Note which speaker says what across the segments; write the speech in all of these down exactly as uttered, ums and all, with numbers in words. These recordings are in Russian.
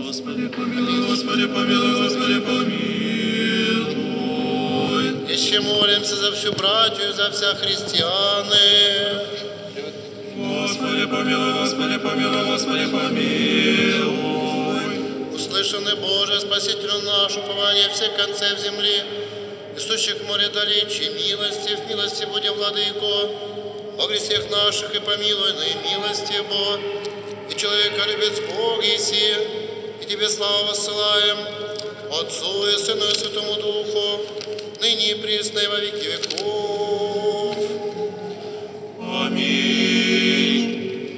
Speaker 1: Господи помилуй, Господи помилуй, Господи помилуй.
Speaker 2: Еще молимся за всю братью, за вся христианы.
Speaker 1: Господи помилуй, Господи помилуй, Господи помилуй.
Speaker 2: Услышанный Боже, Спасителю наш, упование всех концев земли, несущих море далече, милости, в милости буди, Владыко, о грехах наших и помилуй, на милости Бог, и человеколюбец Бог еси, и Тебе славу воссылаем, Отцу и Сыну и Святому Духу, ныне и присно и во веки веков.
Speaker 1: Аминь.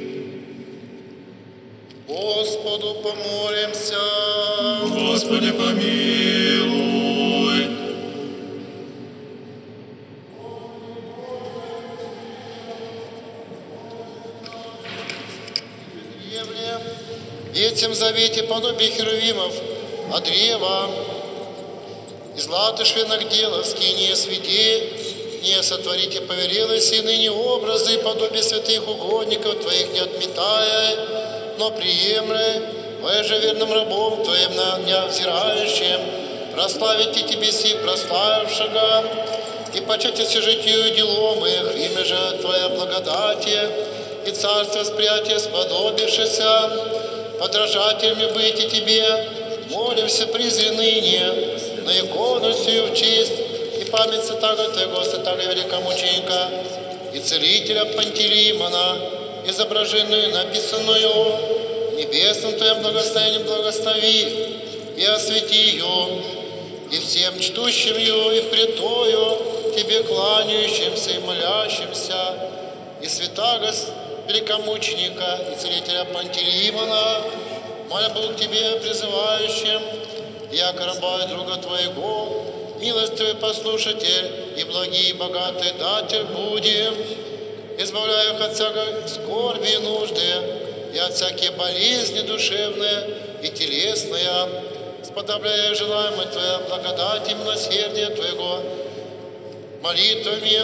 Speaker 2: Господу помолимся.
Speaker 1: Господи помилуй.
Speaker 2: В Ветхом Завете подобие херувимов, а древа из латышвенных делов скиние святей, не сотворите поверилось, и ныне образы подобие святых угодников Твоих не отметая, но приемля, Твоим же верным рабом Твоим на дня взирающим, прославите Тебе сих прославившего, и почетите житию делом их, имя же Твоя благодати, и царство восприятия сподобившися, подражателями быть и Тебе, молимся призри ныне, на икону сию в честь и память святаго Твоего, святаго великомученика и целителя Пантелеймона, изображенную, написанную небесным Твоим благословением благослови и освети ее, и всем чтущим ее, и пред Тою Тебе кланяющимся и молящимся, и святаго великомученика и целителя Пантелеймона, моля Бог Тебе призывающим, яко раба и друга Твоего, милостивый послушатель и благий и богатый датель будем, избавляя их от всякой скорби и нужды, и от всякие болезни душевные и телесные, сподобляя желаемое Твоя благодать и милосердие Твоего, молитвами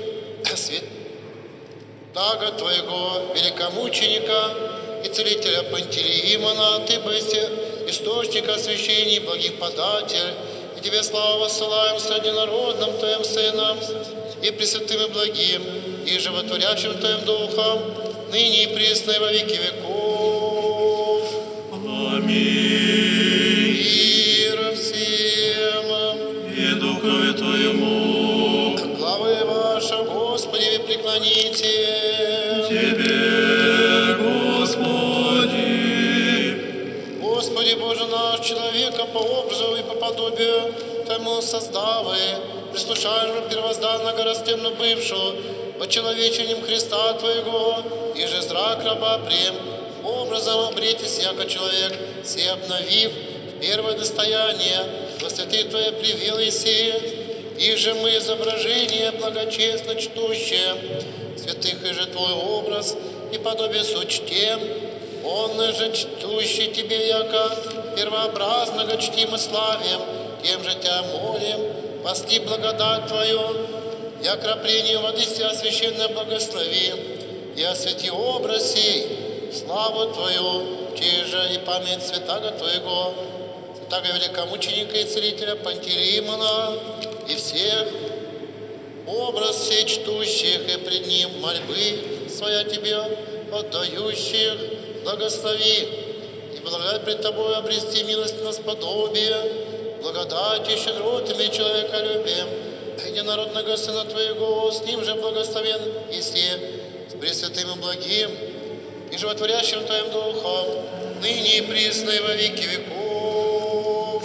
Speaker 2: святаго Твоего великомученика и целителя Пантелеймона, Ты бысть источник освящений, благих податель, и Тебе славу воссылаем с однонародным Твоим Сыном, и пресвятым и благим, и животворящим Твоим Духом, ныне и присно и во веки веков.
Speaker 1: Аминь.
Speaker 2: Мир всем.
Speaker 1: И Духове Твоему.
Speaker 2: Главы ваши, Господи, преклоните.
Speaker 1: Тебе, Господи.
Speaker 2: Господи Боже наш, человека по образу и по подобию Твоему создавы, прислушаешь первозданного растемно бывшую, очеловечением Христа Твоего, и же зрак раба прем, образом обретись, яко человек, все обновив первое достояние, во святых Твоя привел Иси, и же мы изображение благочестно чтущее, святых и же Твой образ и подобие сочтем, он же чтущий Тебе, яко первообразного чтим и славим, тем же Тебя молим, пасти благодать Твою, и окропление воды Тебя священное благослови, и освети образ сей, славу Твою, чей же и память святаго Твоего, святаго великомученика и целителя Пантелеймона, и всех образ сей чтущих, и пред ним мольбы своя Тебе отдающих, благослови, и благодать пред Тобой обрести милость на сподобие, благодати щедротами человеколюбием, единородного Сына Твоего, с Ним же благословен Иси, с пресвятым и благим, и животворящим Твоим Духом, ныне и присно и во веки веков.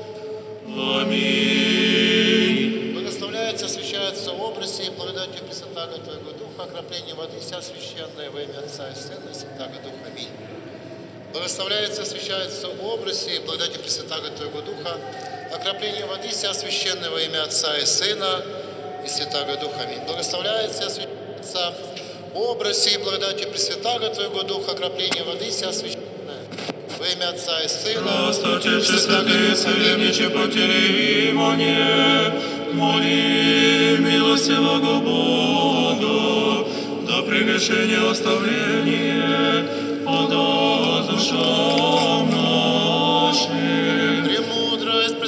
Speaker 1: Аминь.
Speaker 2: Благословляется, освящается в образе и благодатью Пресвятаго Твоего Духа, окропление воды вся священная во имя Отца и Сына и Святаго Духа. Аминь. Благословляется, освящается в образе и благодатью Пресвятаго Твоего Духа, окропление воды вся священная во имя Отца и Сына и Святаго Духа. Аминь. Благословляется, освящается в образе и благодатью Пресвятаго Твоего Духа, окропление воды вся священная во имя Отца и Сына.
Speaker 1: Простотече святые Вселенниче Пантелеймоне, моли милостивого Бога, до прегрешения оставления, пода душам нам.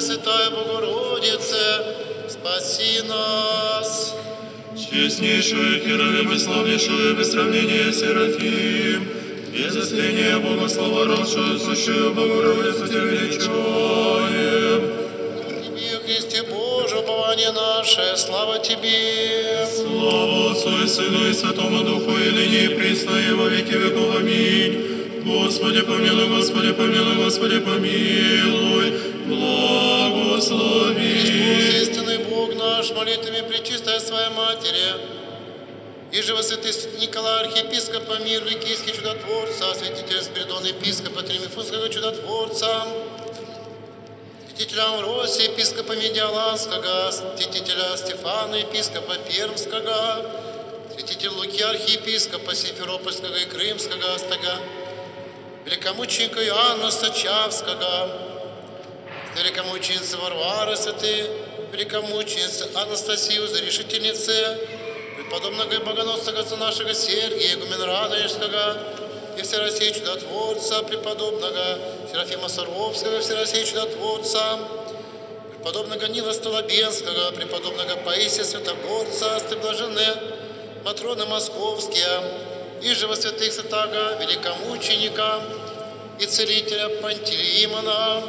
Speaker 2: Пресвятая Богородице, спаси нас.
Speaker 1: Честнейшую Херувим и славнейшую без сравнения Серафим, без острения Бога слова родшую, сущую Богородицу Тебя величаем.
Speaker 2: Тебе, Христе Боже, упование наше, слава Тебе.
Speaker 1: Слава Отцу и Сыну и Святому Духу, и ныне и присно, и во веки веков. Аминь. Господи помилуй, Господи помилуй, Господи помилуй, благослови.
Speaker 2: Христос, истинный Бог наш, молитвами пречистой Своей Матери, и же во святый Николай, архиепископа мир, Ликийский чудотворца, святителя Спиридона, епископа Тримифунского чудотворца, святителя Амвросия, епископа Медиаланского, святителя Стефана, епископа Пермского, святителя Луки, архиепископа Симферопольского и Крымского, Астага, великомученика Иоанна Стачавского, великомученицы Варвары Святой, великомученицы Анастасии, Зарешительницы, преподобного и богоносца отца нашего Сергия, игумена Радонежского, и Всероссия чудотворца, преподобного Серафима Саровского, Всероссия чудотворца, преподобного Нила Столобенского, преподобного Паисия Святогорца, стеблажены Матроны Московские, и же во святых святаго великомученика и целителя Пантелеимона,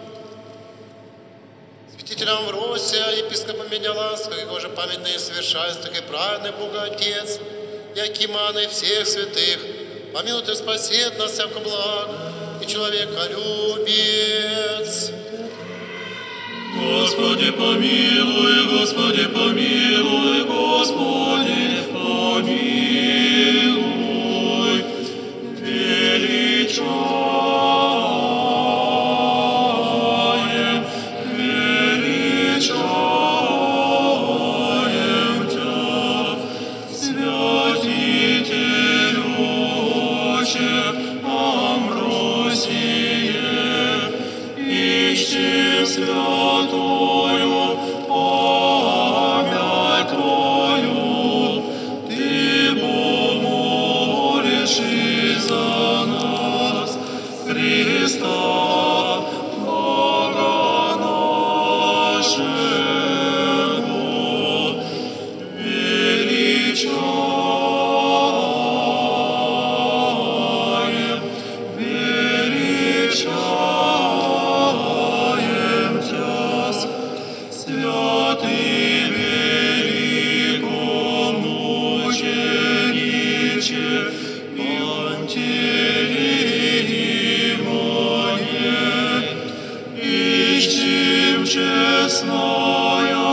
Speaker 2: святителя Амвросия, епископа Медиаланского, его же памятные совершенства, и праведный Бога Отец, Якимана и всех святых, помилуй и спасет нас всяко благ, и человеколюбец.
Speaker 1: Господи помилуй, Господи помилуй, Господи помилуй, величаем, величаем Тебя, святитель отче Амвросие, ищем святую память Твою, Ты помолишь за нас, Христа, Бога нашего, величаем, величаем Тебя, святый великомучениче Пантелеимоне, ищем честное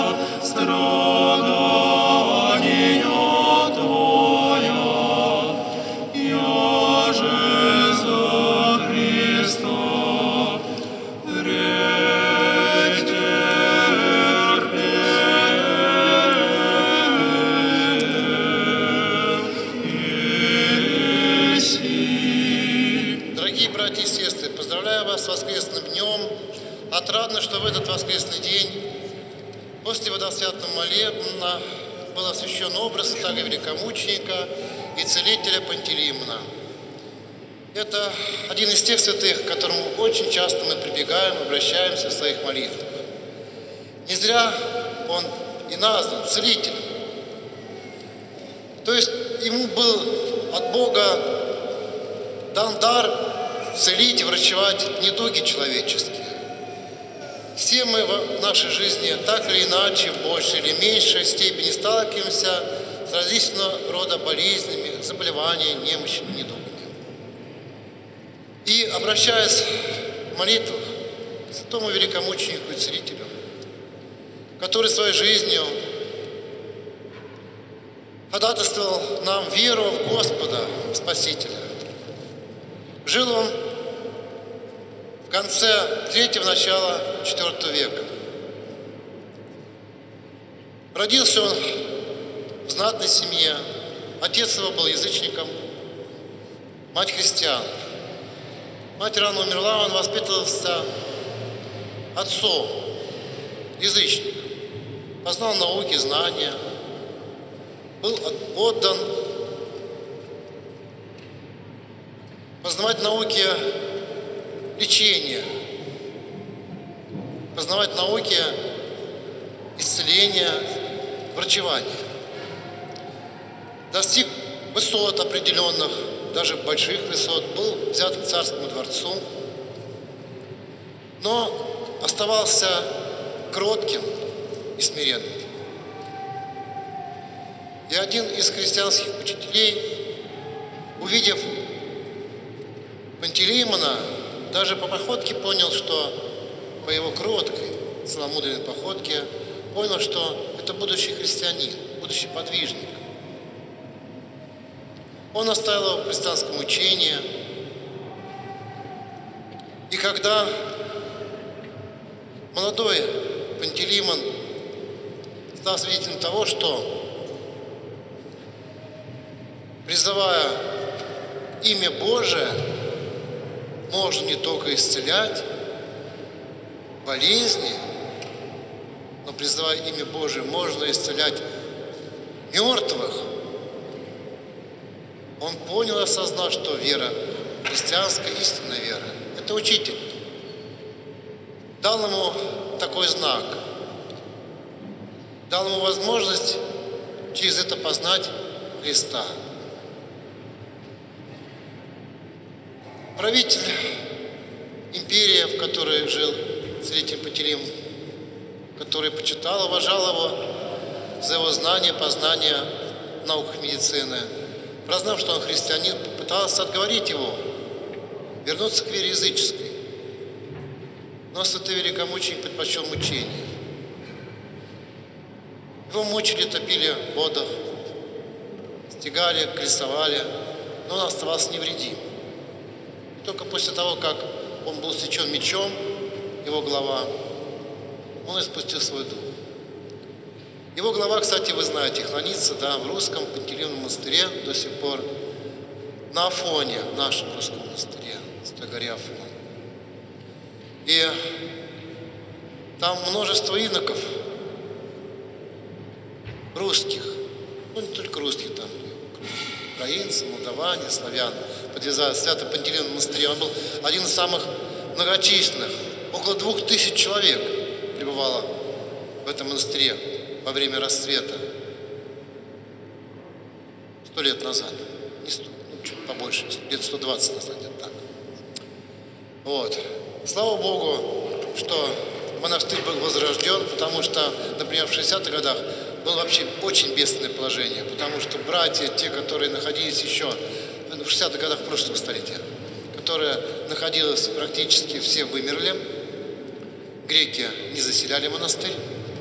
Speaker 1: страдание Твоя, яже за Христа
Speaker 2: Дорогие братья и сестры, поздравляю вас с воскресным днем. Отрадно, что в этот воскресный день после водосвятного молебна был освящен образ святого великомученика и целителя Пантелеимона. Это один из тех святых, к которому очень часто мы прибегаем, обращаемся в своих молитвах. Не зря он и назван целителем. То есть ему был от Бога дан дар целить и врачевать недуги человеческие. Все мы в нашей жизни так или иначе, в большей или меньшей степени сталкиваемся с различного рода болезнями, заболеваниями, немощами, недугами. И обращаясь в молитвах к святому великомученику и целителю, который своей жизнью ходатайствовал нам веру в Господа, в Спасителя. Жил он в конце третьего, начала четвёртого века. Родился он в знатной семье. Отец его был язычником, мать христиан. Мать рано умерла, он воспитывался отцом, язычником. Познал науки, знания, был отдан познавать науки лечения. познавать науки исцеления, врачевания. Достиг высот определенных, даже больших высот, был взят к царскому дворцу, но оставался кротким и смиренным. И один из христианских учителей, увидев Пантелеймона, даже по походке понял, что по его кроткой, целомудренной походке, понял, что это будущий христианин, будущий подвижник. Он оставил его в христианском учении. И когда молодой Пантелеймон стал свидетелем того, что, призывая имя Божие, можно не только исцелять болезни, но, призывая имя Божие, можно исцелять мертвых, он понял и осознал, что вера христианская, истинная вера – это учитель. Дал ему такой знак, дал ему возможность через это познать Христа. Правитель империи, в которой жил целитель Пантелеймон, который почитал, уважал его за его знания, познания в науках медицины, прознав, что он христианин, попытался отговорить его вернуться к вере языческой. Но святой великомученик предпочел мучение. Его мучили, топили в водах, стегали, крестовали, но он оставался невредим. И только после того, как он был сечен мечом, его голова, он испустил свой дух. Его глава, кстати, вы знаете, хранится, да, в русском Пантелеймоновом монастыре до сих пор, на Афоне, в нашем русском монастыре, Святой горе Афон. И там множество иноков русских, ну не только русских, там украинцы, молдаване, славян, подвязали Свято Пантелеймоновом монастыре. Он был один из самых многочисленных, около двух тысяч человек пребывало в этом монастыре во время расцвета сто лет назад, не сто, ну, чуть побольше, лет сто двадцать назад, где-то так. Вот. Слава Богу, что монастырь был возрожден, потому что, например, в шестидесятых годах было вообще очень бедственное положение, потому что братья, те, которые находились еще в шестидесятых годах прошлого столетия, которые находились практически все вымерли, греки не заселяли монастырь,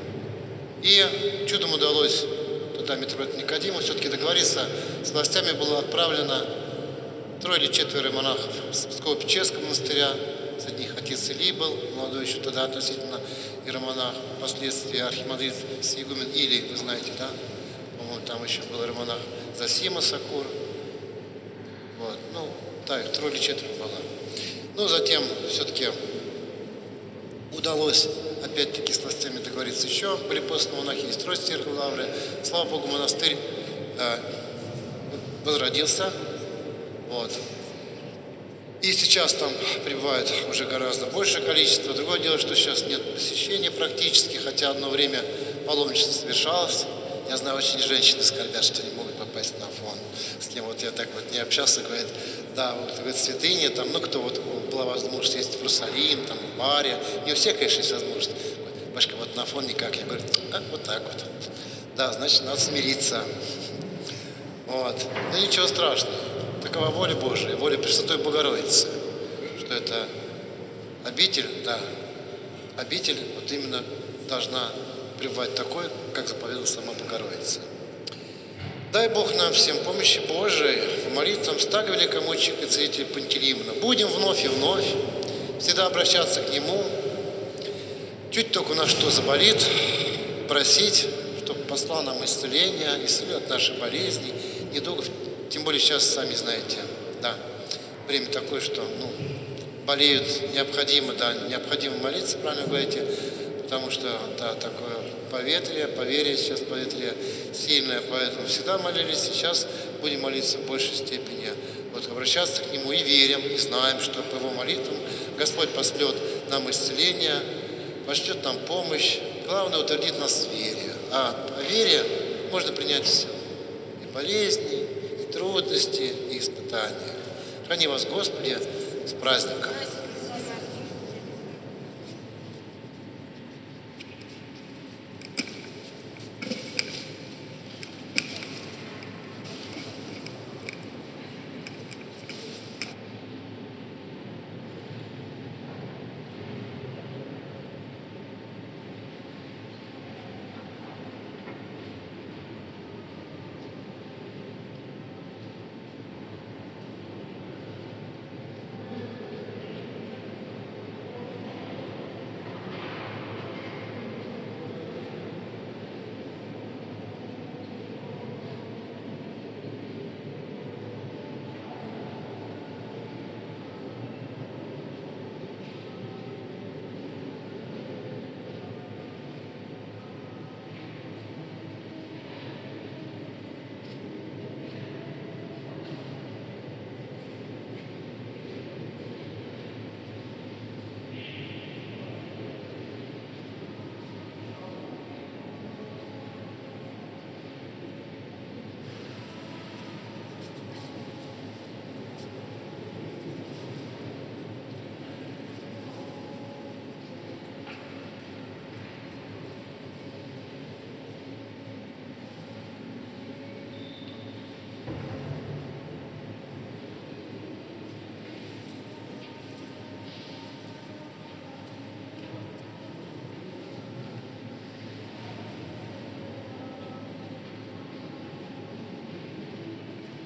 Speaker 2: и чудом удалось тогда митрополиту Никодиму все-таки договориться с властями, было отправлено трое или четверо монахов с Псково-Печерского монастыря. Среди них отец Илий был, молодой еще тогда относительно иеромонах, впоследствии архимандрит Сигумен Илий, вы знаете, да? По-моему, там еще был иеромонах Зосима Сокур. Вот, ну, да, их трое или четверо было. Ну, затем все-таки удалось опять-таки с властями договориться еще. Были посланы монахи из Троицкой церкви Лавры. Слава Богу, монастырь э, возродился. Вот. И сейчас там пребывает уже гораздо большее количество. Другое дело, что сейчас нет посещения практически, хотя одно время паломничество совершалось. Я знаю, очень женщины скорбят, что не могут попасть на Афон. С кем вот я так вот не общался, говорит, да, вот говорит, святыня, там, ну кто вот была возможность ездить в Иерусалим, там, в Баре. Не у всех, конечно, есть возможность. Башка, вот на Афон никак. Я говорю, а, вот так вот. Да, значит, надо смириться. Вот. Ну ничего страшного. Такова воля Божия, воля Пресвятой Богородицы, что это обитель, да, обитель вот именно должна пребывать такой, как заповедала сама Богородица. Дай Бог нам всем помощи Божией в молитвам стага великомученика и целителя Пантелеймона. Будем вновь и вновь всегда обращаться к Нему. Чуть только у нас что заболит, просить, чтобы послал нам исцеление, исцеление от наших болезней, недугов. Тем более сейчас, сами знаете, да, время такое, что, ну, болеют, необходимо, да, необходимо молиться, правильно говорите, потому что, да, такое поветрие, поверье сейчас поветрие сильное, поэтому всегда молились, сейчас будем молиться в большей степени, вот, обращаться к Нему и верим, и знаем, что по Его молитвам Господь послет нам исцеление, пошлет нам помощь. Главное, утвердит нас в вере. А по вере можно принять все. И болезни, и трудности, и испытания. Храни вас, Господи, с праздником.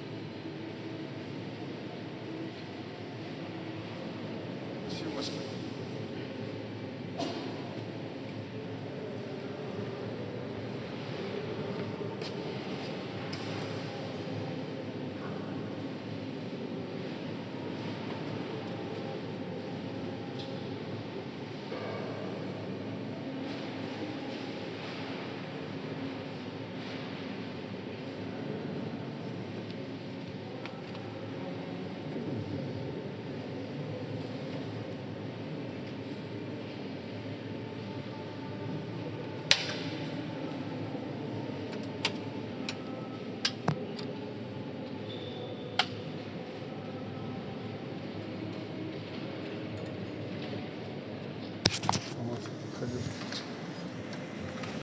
Speaker 2: Спасибо, Господи.